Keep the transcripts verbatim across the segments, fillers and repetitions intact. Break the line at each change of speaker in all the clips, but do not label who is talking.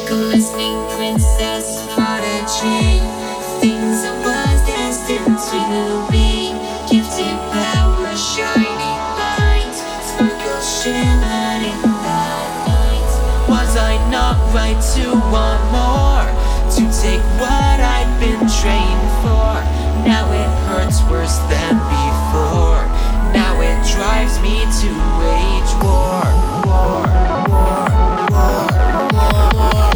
Glistening princess prodigy, things I was destined to be. Gifted power, shining light, sparkle shimmering that night. Was I not right to want more? To take what I'd been trained for? Now it hurts worse than before. Now it drives me to wage war. War, war, war,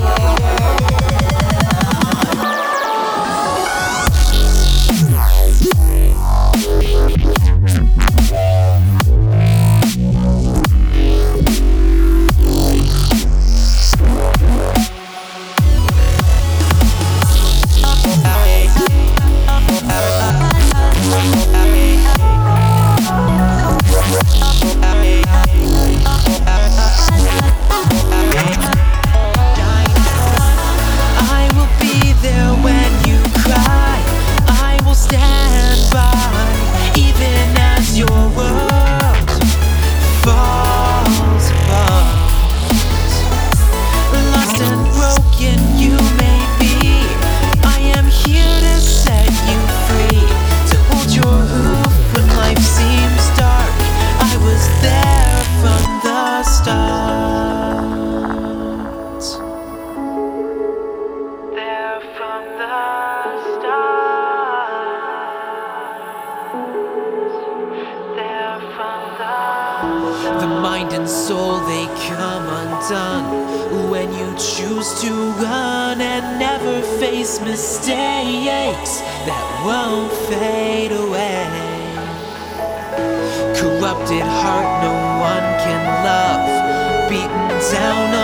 the mind and soul, they come undone when you choose to run and never face mistakes that won't fade away. Corrupted heart no one can love, beaten down